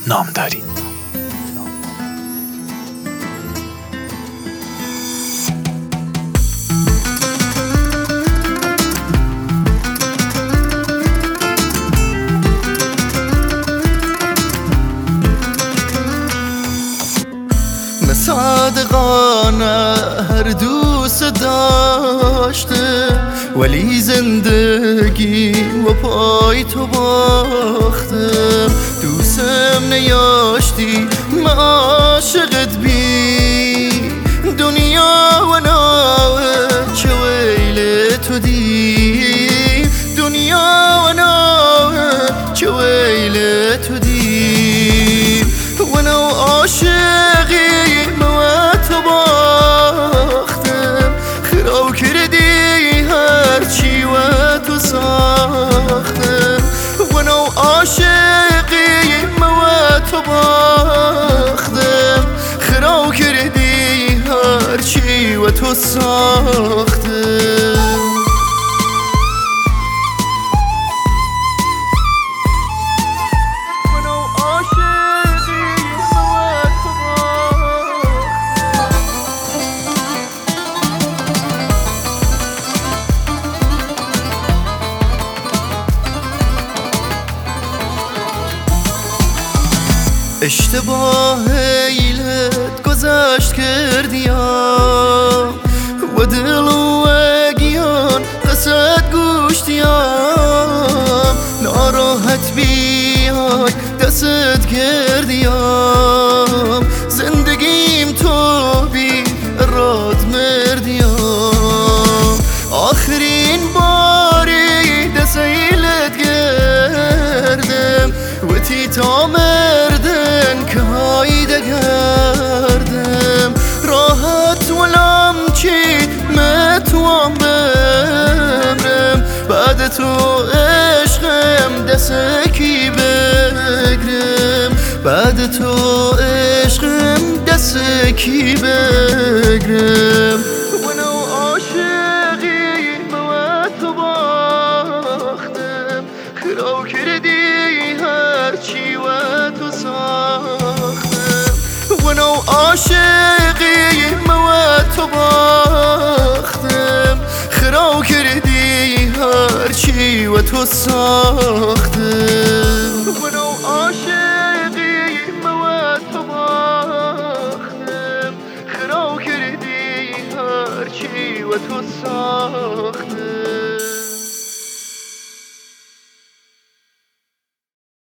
نامداری. صادقانه هر دوست داشته ولی زندگی و پای تو باختم. دوستم نیاشتی ما عاشقت بی دنیا و ناوه چه ویل تو دی دنیا و ناوه چه ویل تو دی و نو عاشقی عاشقی ما تو باختم خراب کردی هرچی و تو ساختم. اشتباه ایلت گذشت کردیم و دل و اگیان قصد گوشتیم. ناراحت بیای دست کردیم زندگیم تو بی راد مردیم. آخرین باری دست ایلت گردم و تی تا مردن که هایده گردم راحت ولم چی متوام بمرم بعد تو عشقم دستکی بگرم بعد تو عشقم دستکی بگرم. خراب کردی هرچی و تو ساختم و نو عاشقی ما تو باختم خراب کردی هرچی و تو ساختم و نو عاشقی ما تو باختم خراب کردی هرچی و تو ساختم.